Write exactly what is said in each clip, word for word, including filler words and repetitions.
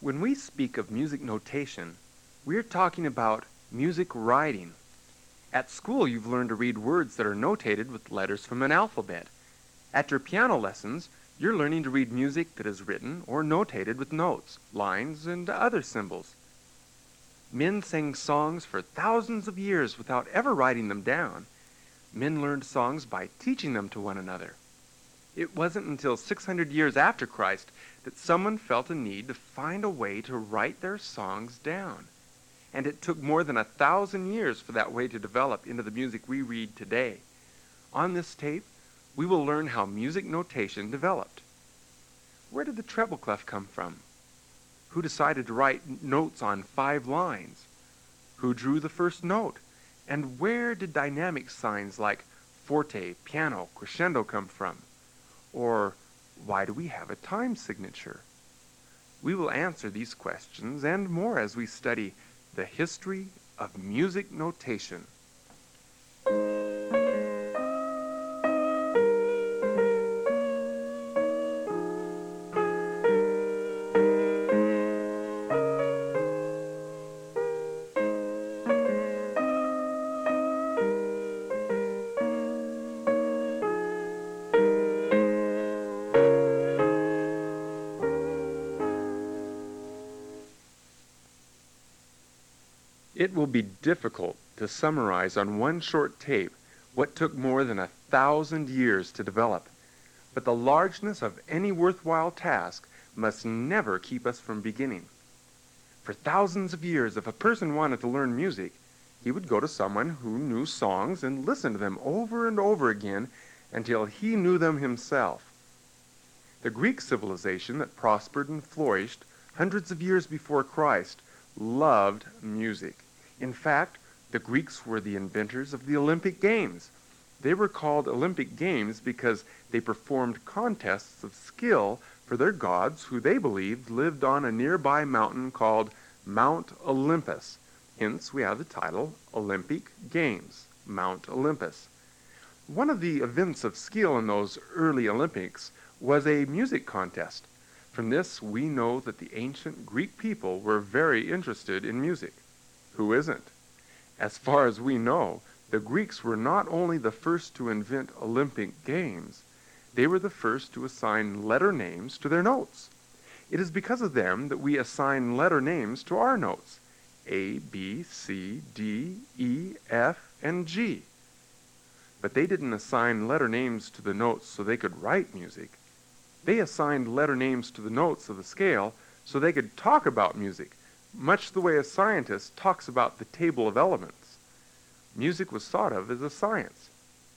When we speak of music notation, we're talking about music writing. At school, you've learned to read words that are notated with letters from an alphabet. At your piano lessons, you're learning to read music that is written or notated with notes, lines, and other symbols. Men sang songs for thousands of years without ever writing them down. Men learned songs by teaching them to one another. It wasn't until six hundred years after Christ that someone felt a need to find a way to write their songs down. And it took more than a thousand years for that way to develop into the music we read today. On this tape, we will learn how music notation developed. Where did the treble clef come from? Who decided to write notes on five lines? Who drew the first note? And where did dynamic signs like forte, piano, crescendo come from? Or why do we have a time signature? We will answer these questions and more as we study the history of music notation. It will be difficult to summarize on one short tape what took more than a thousand years to develop, but the largeness of any worthwhile task must never keep us from beginning. For thousands of years, if a person wanted to learn music, he would go to someone who knew songs and listen to them over and over again until he knew them himself. The Greek civilization that prospered and flourished hundreds of years before Christ loved music. In fact, the Greeks were the inventors of the Olympic Games. They were called Olympic Games because they performed contests of skill for their gods who they believed lived on a nearby mountain called Mount Olympus. Hence, we have the title Olympic Games, Mount Olympus. One of the events of skill in those early Olympics was a music contest. From this, we know that the ancient Greek people were very interested in music. Who isn't? As far as we know, the Greeks were not only the first to invent Olympic Games, they were the first to assign letter names to their notes. It is because of them that we assign letter names to our notes, A, B, C, D, E, F, and G. But they didn't assign letter names to the notes so they could write music. They assigned letter names to the notes of the scale so they could talk about music, much the way a scientist talks about the table of elements. Music was thought of as a science.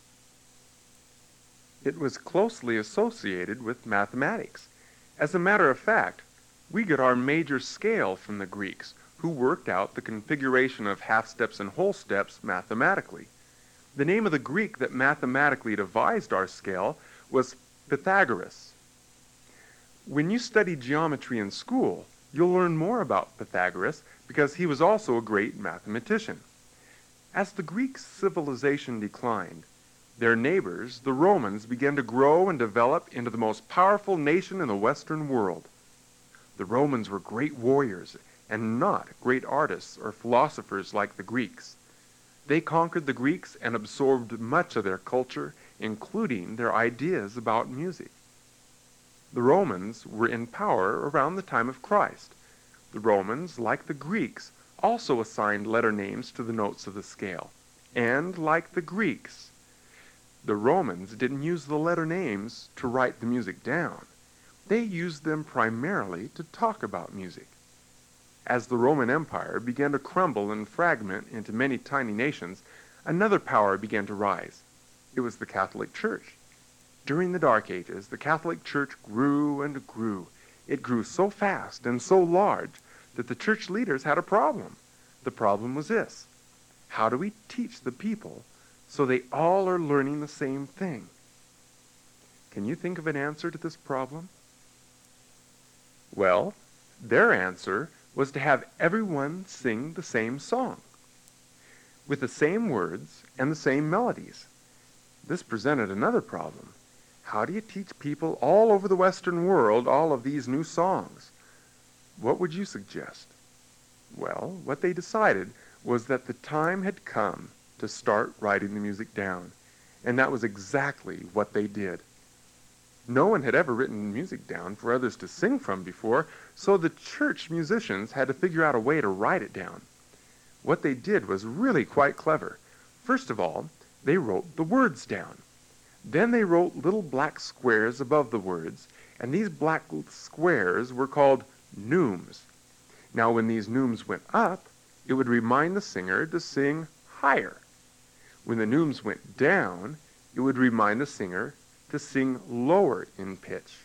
It was closely associated with mathematics. As a matter of fact, we get our major scale from the Greeks, who worked out the configuration of half steps and whole steps mathematically. The name of the Greek that mathematically devised our scale was Pythagoras. When you study geometry in school, you'll learn more about Pythagoras because he was also a great mathematician. As the Greek civilization declined, their neighbors, the Romans, began to grow and develop into the most powerful nation in the Western world. The Romans were great warriors and not great artists or philosophers like the Greeks. They conquered the Greeks and absorbed much of their culture, including their ideas about music. The Romans were in power around the time of Christ. The Romans, like the Greeks, also assigned letter names to the notes of the scale. And like the Greeks, the Romans didn't use the letter names to write the music down. They used them primarily to talk about music. As the Roman Empire began to crumble and fragment into many tiny nations, another power began to rise. It was the Catholic Church. During the Dark Ages, the Catholic Church grew and grew. It grew so fast and so large that the church leaders had a problem. The problem was this: how do we teach the people so they all are learning the same thing? Can you think of an answer to this problem? Well, their answer was to have everyone sing the same song, with the same words and the same melodies. This presented another problem. How do you teach people all over the Western world all of these new songs? What would you suggest? Well, what they decided was that the time had come to start writing the music down, and that was exactly what they did. No one had ever written music down for others to sing from before, so the church musicians had to figure out a way to write it down. What they did was really quite clever. First of all, they wrote the words down. Then they wrote little black squares above the words, and these black squares were called neumes. Now, when these neumes went up, it would remind the singer to sing higher. When the neumes went down, it would remind the singer to sing lower in pitch.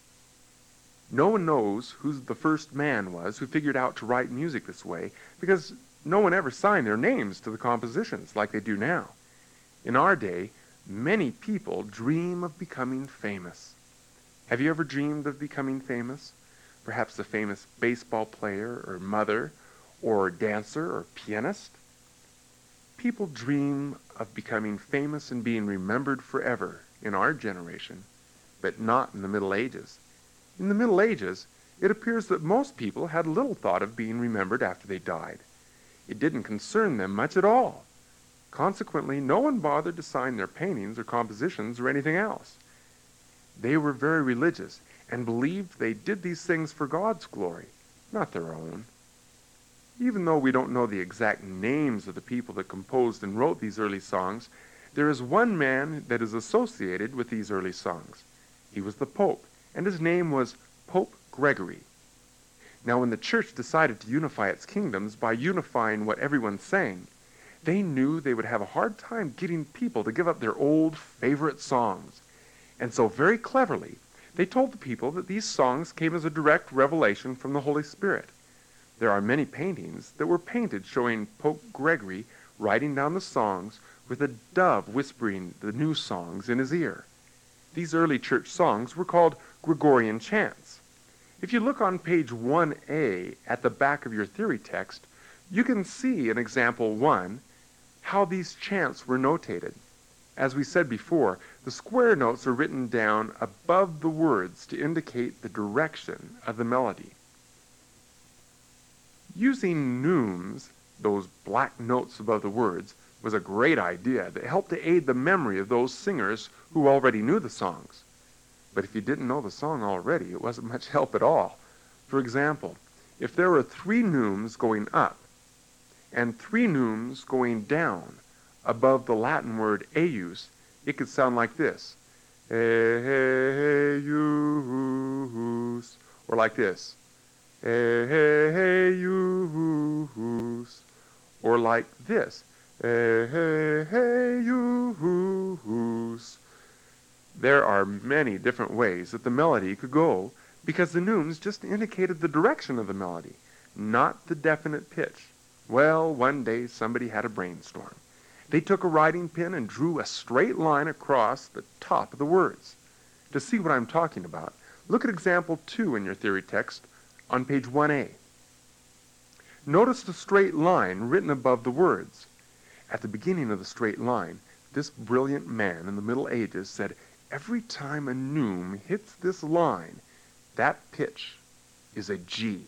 No one knows who the first man was who figured out to write music this way, because no one ever signed their names to the compositions like they do now. In our day, many people dream of becoming famous. Have you ever dreamed of becoming famous? Perhaps a famous baseball player or mother or dancer or pianist? People dream of becoming famous and being remembered forever in our generation, but not in the Middle Ages. In the Middle Ages, it appears that most people had little thought of being remembered after they died. It didn't concern them much at all. Consequently, no one bothered to sign their paintings or compositions or anything else. They were very religious and believed they did these things for God's glory, not their own. Even though we don't know the exact names of the people that composed and wrote these early songs, there is one man that is associated with these early songs. He was the Pope, and his name was Pope Gregory. Now, when the church decided to unify its kingdoms by unifying what everyone sang, they knew they would have a hard time getting people to give up their old favorite songs. And so very cleverly, they told the people that these songs came as a direct revelation from the Holy Spirit. There are many paintings that were painted showing Pope Gregory writing down the songs with a dove whispering the new songs in his ear. These early church songs were called Gregorian chants. If you look on page one A at the back of your theory text, you can see in example one how these chants were notated. As we said before, the square notes are written down above the words to indicate the direction of the melody. Using neumes, those black notes above the words, was a great idea that helped to aid the memory of those singers who already knew the songs. But if you didn't know the song already, it wasn't much help at all. For example, if there were three neumes going up and three neumes going down above the Latin word eius, it could sound like this. Eius, or like this. Eius, or like this. Eius. There are many different ways that the melody could go because the neumes just indicated the direction of the melody, not the definite pitch. Well, one day somebody had a brainstorm. They took a writing pen and drew a straight line across the top of the words. To see what I'm talking about, look at example two in your theory text on page one A. Notice the straight line written above the words. At the beginning of the straight line, this brilliant man in the Middle Ages said, every time a neume hits this line, that pitch is a G.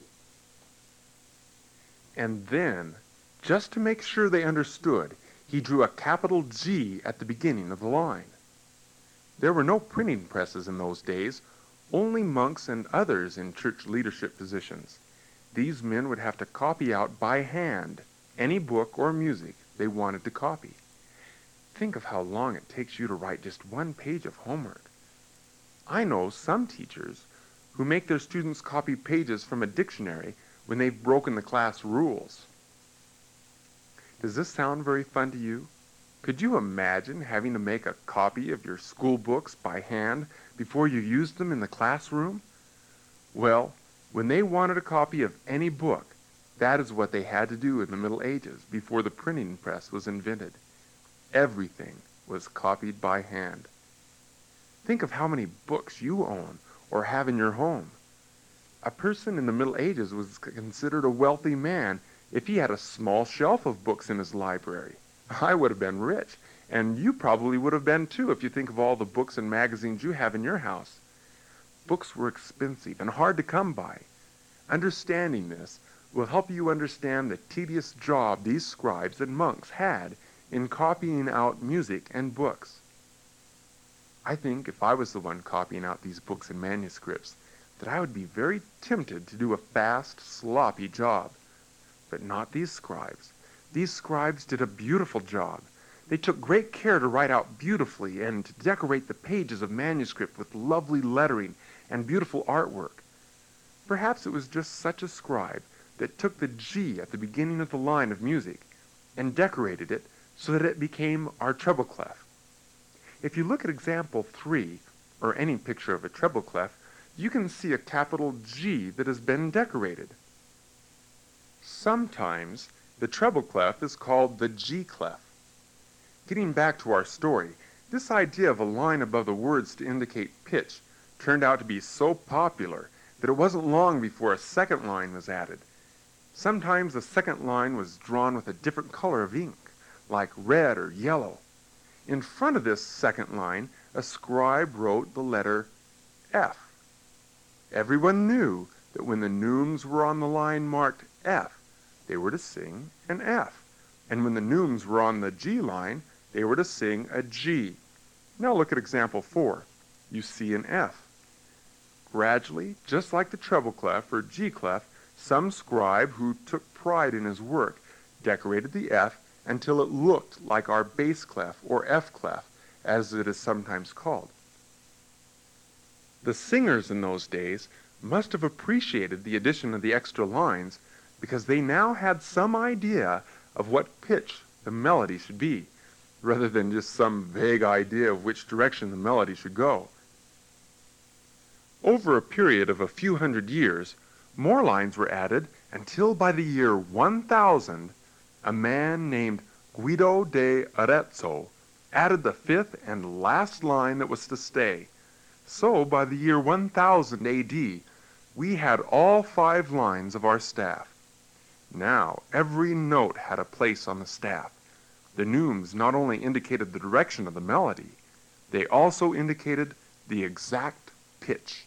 And then, just to make sure they understood, he drew a capital G at the beginning of the line. There were no printing presses in those days, only monks and others in church leadership positions. These men would have to copy out by hand any book or music they wanted to copy. Think of how long it takes you to write just one page of homework. I know some teachers who make their students copy pages from a dictionary when they've broken the class rules. Does this sound very fun to you? Could you imagine having to make a copy of your school books by hand before you used them in the classroom? Well, when they wanted a copy of any book, that is what they had to do in the Middle Ages before the printing press was invented. Everything was copied by hand. Think of how many books you own or have in your home. A person in the Middle Ages was considered a wealthy man if he had a small shelf of books in his library. I would have been rich, and you probably would have been too if you think of all the books and magazines you have in your house. Books were expensive and hard to come by. Understanding this will help you understand the tedious job these scribes and monks had in copying out music and books. I think if I was the one copying out these books and manuscripts, that I would be very tempted to do a fast, sloppy job. But not these scribes. These scribes did a beautiful job. They took great care to write out beautifully and to decorate the pages of manuscript with lovely lettering and beautiful artwork. Perhaps it was just such a scribe that took the G at the beginning of the line of music and decorated it so that it became our treble clef. If you look at example three, or any picture of a treble clef, you can see a capital G that has been decorated. Sometimes the treble clef is called the G clef. Getting back to our story, this idea of a line above the words to indicate pitch turned out to be so popular that it wasn't long before a second line was added. Sometimes the second line was drawn with a different color of ink, like red or yellow. In front of this second line, a scribe wrote the letter F. Everyone knew that when the neumes were on the line marked F, they were to sing an F. And when the neumes were on the G line, they were to sing a G. Now look at example four. You see an F. Gradually, just like the treble clef or G clef, some scribe who took pride in his work decorated the F until it looked like our bass clef or F clef, as it is sometimes called. The singers in those days must have appreciated the addition of the extra lines because they now had some idea of what pitch the melody should be, rather than just some vague idea of which direction the melody should go. Over a period of a few hundred years, more lines were added until by the year one thousand, a man named Guido de Arezzo added the fifth and last line that was to stay. So by the year one thousand A D, we had all five lines of our staff. Now every note had a place on the staff. The neumes not only indicated the direction of the melody, they also indicated the exact pitch.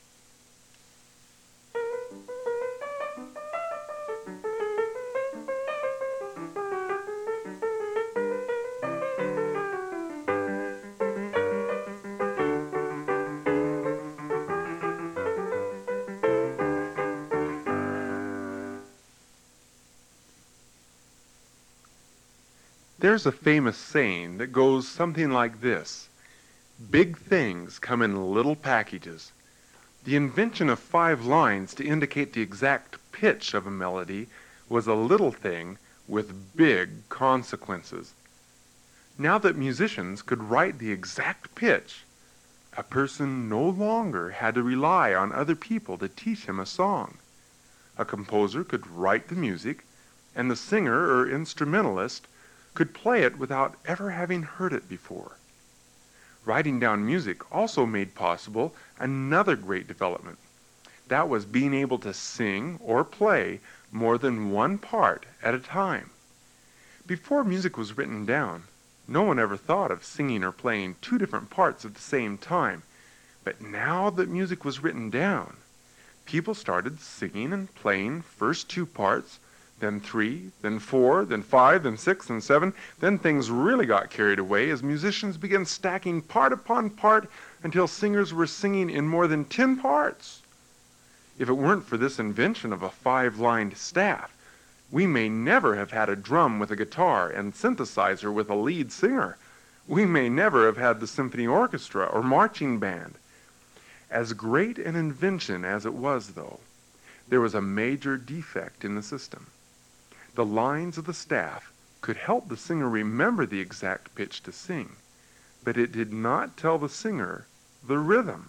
There's a famous saying that goes something like this: big things come in little packages. The invention of five lines to indicate the exact pitch of a melody was a little thing with big consequences. Now that musicians could write the exact pitch, a person no longer had to rely on other people to teach him a song. A composer could write the music, and the singer or instrumentalist could play it without ever having heard it before. Writing down music also made possible another great development. That was being able to sing or play more than one part at a time. Before music was written down, no one ever thought of singing or playing two different parts at the same time. But now that music was written down, people started singing and playing first two parts, then three, then four, then five, then six, and seven. Then things really got carried away as musicians began stacking part upon part until singers were singing in more than ten parts. If it weren't for this invention of a five-lined staff, we may never have had a drum with a guitar and synthesizer with a lead singer. We may never have had the symphony orchestra or marching band. As great an invention as it was, though, there was a major defect in the system. The lines of the staff could help the singer remember the exact pitch to sing, but it did not tell the singer the rhythm.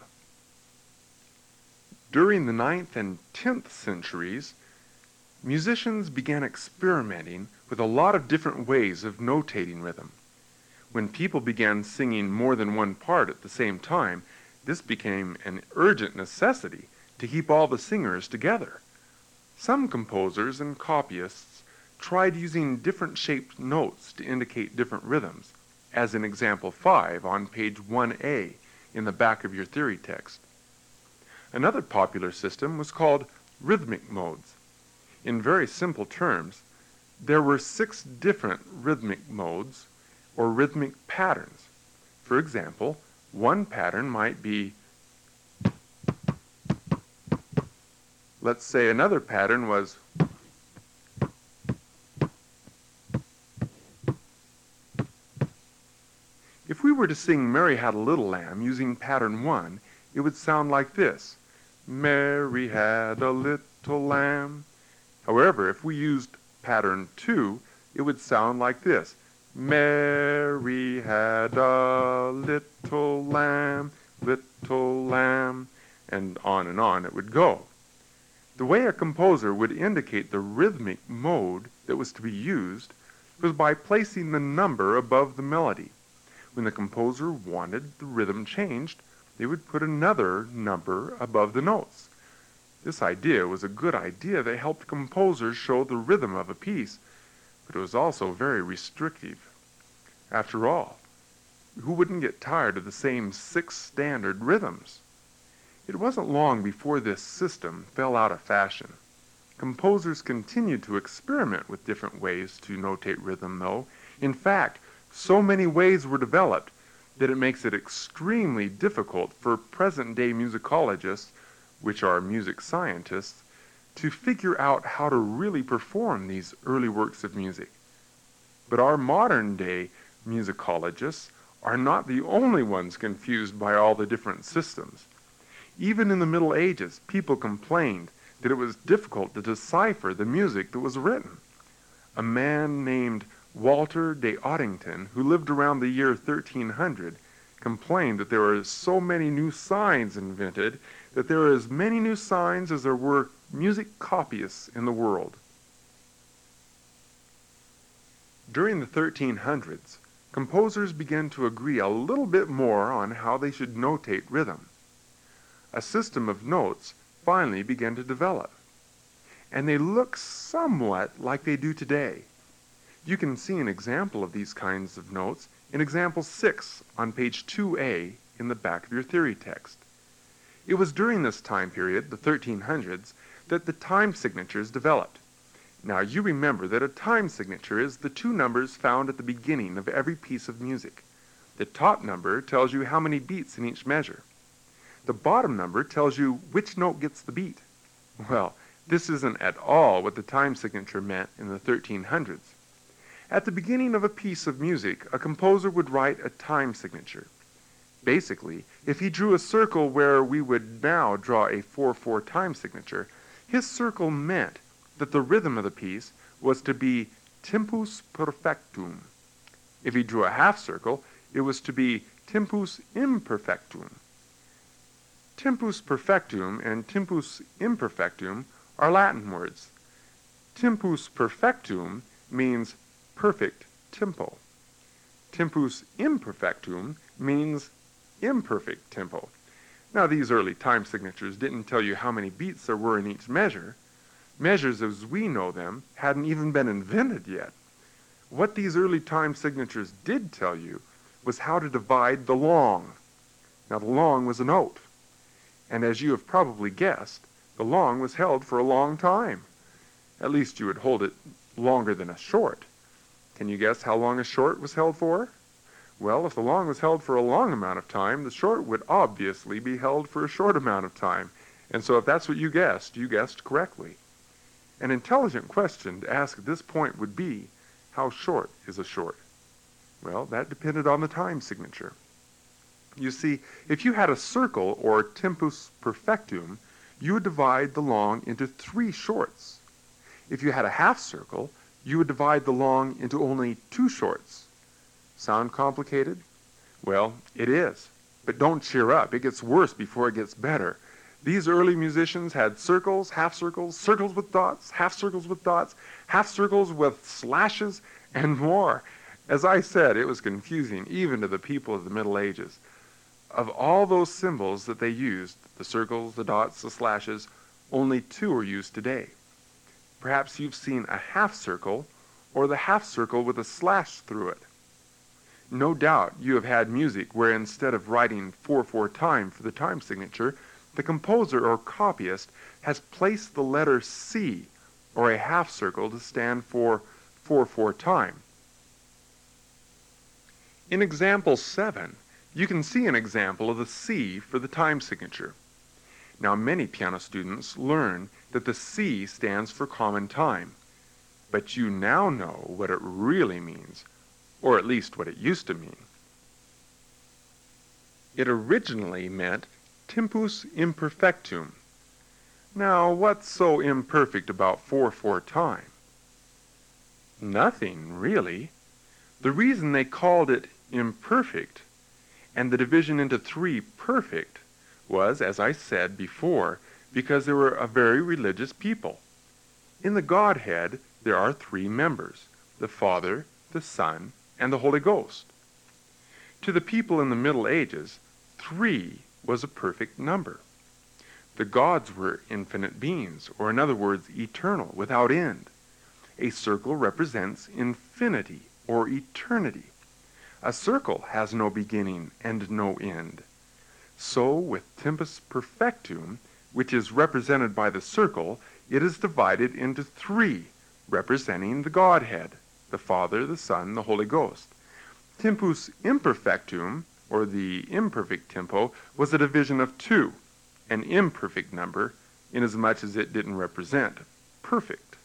During the ninth and tenth centuries, musicians began experimenting with a lot of different ways of notating rhythm. When people began singing more than one part at the same time, this became an urgent necessity to keep all the singers together. Some composers and copyists tried using different shaped notes to indicate different rhythms, as in example five on page one A in the back of your theory text. Another popular system was called rhythmic modes. In very simple terms, there were six different rhythmic modes or rhythmic patterns. For example, one pattern might be, let's say another pattern was, if we were to sing Mary Had a Little Lamb using pattern one, it would sound like this. Mary had a little lamb. However, if we used pattern two, it would sound like this. Mary had a little lamb, little lamb, and on and on it would go. The way a composer would indicate the rhythmic mode that was to be used was by placing the number above the melody. When the composer wanted the rhythm changed, they would put another number above the notes. This idea was a good idea that helped composers show the rhythm of a piece, but it was also very restrictive. After all, who wouldn't get tired of the same six standard rhythms? It wasn't long before this system fell out of fashion. Composers continued to experiment with different ways to notate rhythm, though. In fact, so many ways were developed that it makes it extremely difficult for present-day musicologists, which are music scientists, to figure out how to really perform these early works of music. But our modern-day musicologists are not the only ones confused by all the different systems. Even in the Middle Ages, people complained that it was difficult to decipher the music that was written. A man named Walter de Oddington, who lived around the year thirteen hundred, complained that there were so many new signs invented that there are as many new signs as there were music copyists in the world. During the thirteen hundreds, composers began to agree a little bit more on how they should notate rhythm. A system of notes finally began to develop, and they look somewhat like they do today. You can see an example of these kinds of notes in example six on page two A in the back of your theory text. It was during this time period, the thirteen hundreds, that the time signatures developed. Now you remember that a time signature is the two numbers found at the beginning of every piece of music. The top number tells you how many beats in each measure. The bottom number tells you which note gets the beat. Well, this isn't at all what the time signature meant in the thirteen hundreds. At the beginning of a piece of music, a composer would write a time signature. Basically, if he drew a circle where we would now draw a four four time signature, his circle meant that the rhythm of the piece was to be tempus perfectum. If he drew a half circle, it was to be tempus imperfectum. Tempus perfectum and tempus imperfectum are Latin words. Tempus perfectum means perfect tempo. Tempus imperfectum means imperfect tempo. Now, these early time signatures didn't tell you how many beats there were in each measure. Measures as we know them hadn't even been invented yet. What these early time signatures did tell you was how to divide the long. Now, the long was a note. And as you have probably guessed, the long was held for a long time. At least you would hold it longer than a short. Can you guess how long a short was held for? Well, if the long was held for a long amount of time, the short would obviously be held for a short amount of time. And so if that's what you guessed, you guessed correctly. An intelligent question to ask at this point would be, how short is a short? Well, that depended on the time signature. You see, if you had a circle or tempus perfectum, you would divide the long into three shorts. If you had a half circle, you would divide the long into only two shorts. Sound complicated? Well, it is. But don't cheer up. It gets worse before it gets better. These early musicians had circles, half circles, circles with dots, half circles with dots, half circles with slashes, and more. As I said, it was confusing even to the people of the Middle Ages. Of all those symbols that they used, the circles, the dots, the slashes, only two are used today. Perhaps you've seen a half circle or the half circle with a slash through it. No doubt you have had music where instead of writing four four time for the time signature, the composer or copyist has placed the letter C, or a half circle, to stand for four four time. In example seven, you can see an example of the C for the time signature. Now, many piano students learn that the C stands for common time, but you now know what it really means, or at least what it used to mean. It originally meant tempus imperfectum. Now, what's so imperfect about four four time? Nothing, really. The reason they called it imperfect and the division into three perfect was, as I said before, because they were a very religious people. In the Godhead, there are three members, the Father, the Son, and the Holy Ghost. To the people in the Middle Ages, three was a perfect number. The gods were infinite beings, or in other words, eternal, without end. A circle represents infinity, or eternity. A circle has no beginning and no end. So with tempus perfectum, which is represented by the circle, it is divided into three, representing the Godhead, the Father, the Son, the Holy Ghost. Tempus imperfectum, or the imperfect tempo, was a division of two, an imperfect number, inasmuch as it didn't represent perfect.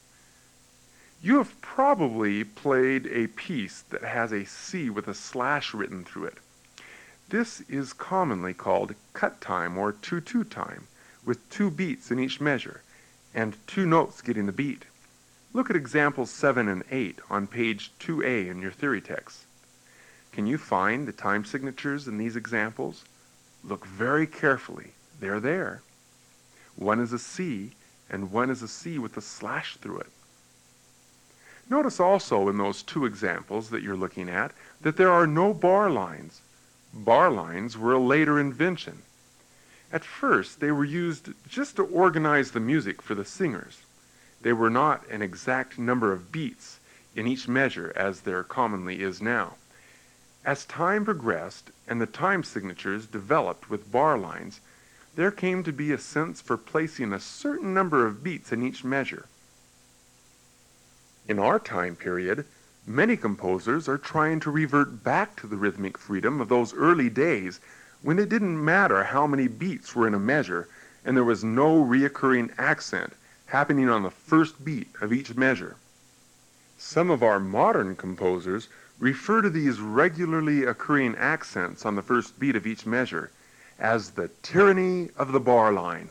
You have probably played a piece that has a C with a slash written through it. This is commonly called cut time or two two time, with two beats in each measure, and two notes getting the beat. Look at examples seven and eight on page two A in your theory text. Can you find the time signatures in these examples? Look very carefully. They're there. One is a C, and one is a C with a slash through it. Notice also in those two examples that you're looking at that there are no bar lines. Bar lines were a later invention. At first, they were used just to organize the music for the singers. They were not an exact number of beats in each measure as there commonly is now. As time progressed and the time signatures developed with bar lines, there came to be a sense for placing a certain number of beats in each measure. In our time period, many composers are trying to revert back to the rhythmic freedom of those early days when it didn't matter how many beats were in a measure and there was no reoccurring accent happening on the first beat of each measure. Some of our modern composers refer to these regularly occurring accents on the first beat of each measure as the tyranny of the bar line.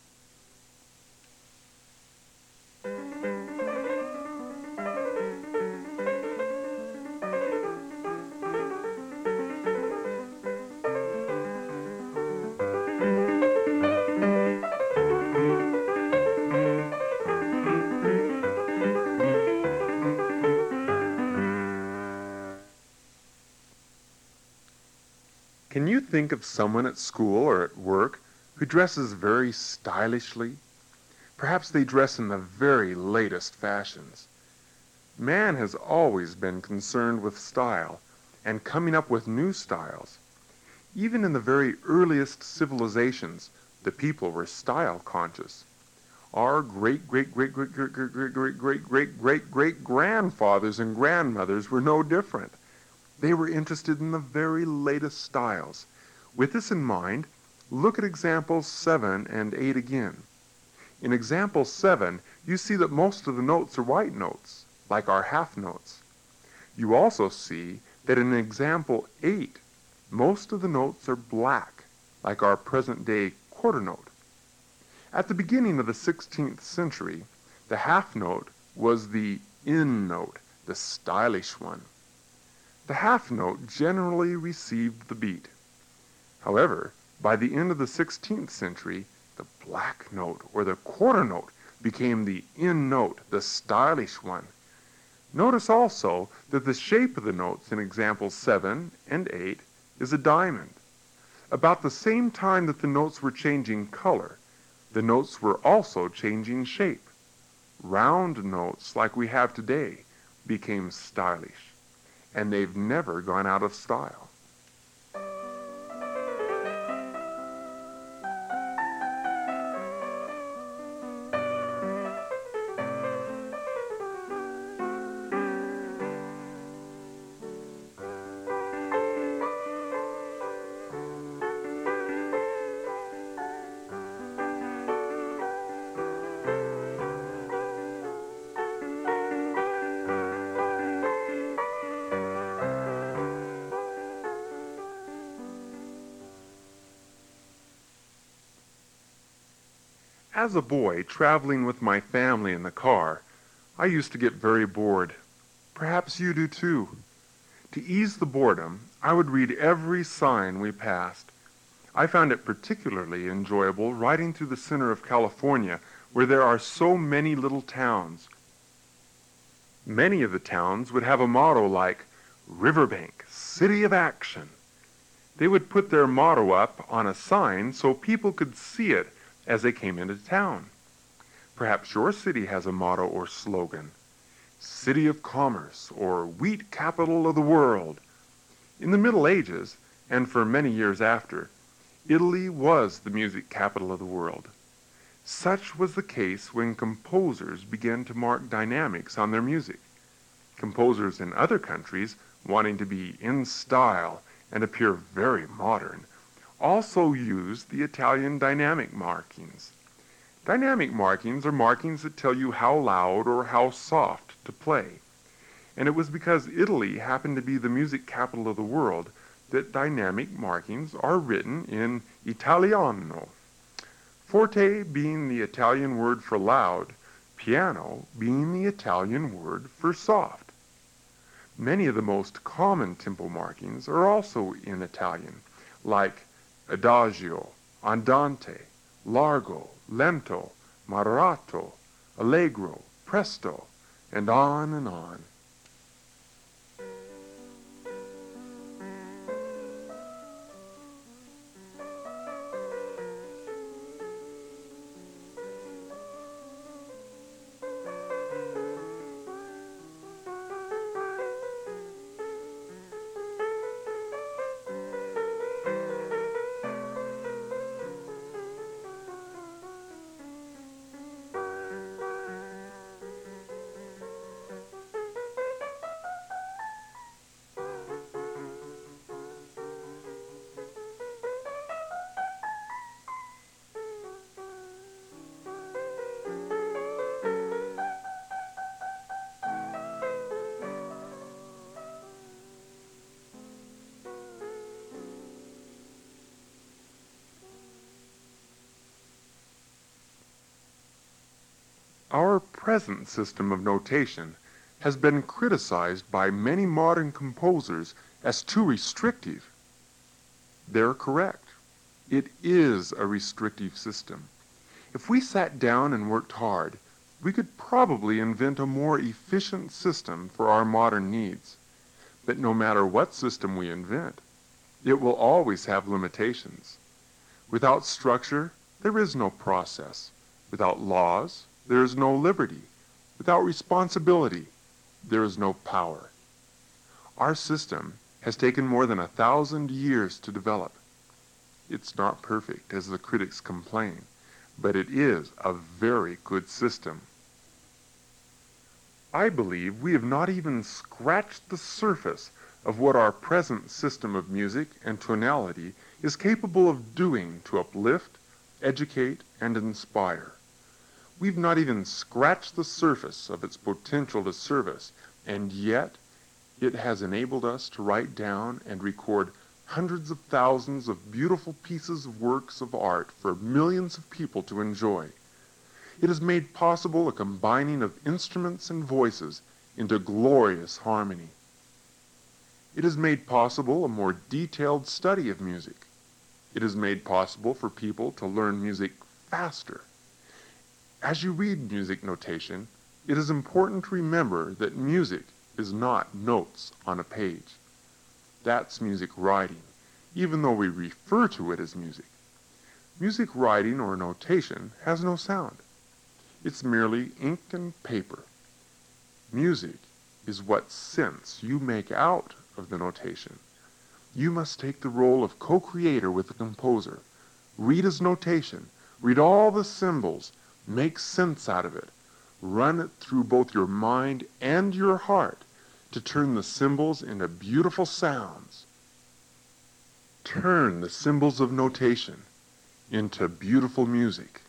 Can you think of someone at school or at work who dresses very stylishly? Perhaps they dress in the very latest fashions. Man has always been concerned with style and coming up with new styles. Even in the very earliest civilizations, the people were style conscious. Our great great great great great great great great great great great great grandfathers and grandmothers were no different. They were interested in the very latest styles. With this in mind, look at examples seven and eight again. In example seven, you see that most of the notes are white notes, like our half notes. You also see that in example eight, most of the notes are black, like our present-day quarter note. At the beginning of the sixteenth century, the half note was the in note, the stylish one. The half note generally received the beat. However, by the end of the sixteenth century, the black note, or the quarter note, became the in note, the stylish one. Notice also that the shape of the notes in examples seven and eight is a diamond. About the same time that the notes were changing color, the notes were also changing shape. Round notes, like we have today, became stylish, and they've never gone out of style. As a boy, traveling with my family in the car, I used to get very bored. Perhaps you do too. To ease the boredom, I would read every sign we passed. I found it particularly enjoyable riding through the center of California, where there are so many little towns. Many of the towns would have a motto like, Riverbank, City of Action. They would put their motto up on a sign so people could see it as they came into town. Perhaps your city has a motto or slogan. City of Commerce, or Wheat Capital of the World. In the Middle Ages, and for many years after, Italy was the music capital of the world. Such was the case when composers began to mark dynamics on their music. Composers in other countries, wanting to be in style and appear very modern, also used the Italian dynamic markings. Dynamic markings are markings that tell you how loud or how soft to play. And it was because Italy happened to be the music capital of the world that dynamic markings are written in Italiano. Forte being the Italian word for loud, piano being the Italian word for soft. Many of the most common tempo markings are also in Italian, like adagio, andante, largo, lento, moderato, allegro, presto, and on and on. Our present system of notation has been criticized by many modern composers as too restrictive. They're correct. It is a restrictive system. If we sat down and worked hard, we could probably invent a more efficient system for our modern needs. But no matter what system we invent, it will always have limitations. Without structure, there is no process. Without laws, there is no liberty. Without responsibility, there is no power. Our system has taken more than a thousand years to develop. It's not perfect, as the critics complain, but it is a very good system. I believe we have not even scratched the surface of what our present system of music and tonality is capable of doing to uplift, educate, and inspire. We've not even scratched the surface of its potential to serve us, and yet it has enabled us to write down and record hundreds of thousands of beautiful pieces of works of art for millions of people to enjoy. It has made possible a combining of instruments and voices into glorious harmony. It has made possible a more detailed study of music. It has made possible for people to learn music faster. As you read music notation, it is important to remember that music is not notes on a page. That's music writing, even though we refer to it as music. Music writing or notation has no sound. It's merely ink and paper. Music is what sense you make out of the notation. You must take the role of co-creator with the composer. Read his notation. Read all the symbols. Make sense out of it. Run it through both your mind and your heart to turn the symbols into beautiful sounds. Turn the symbols of notation into beautiful music.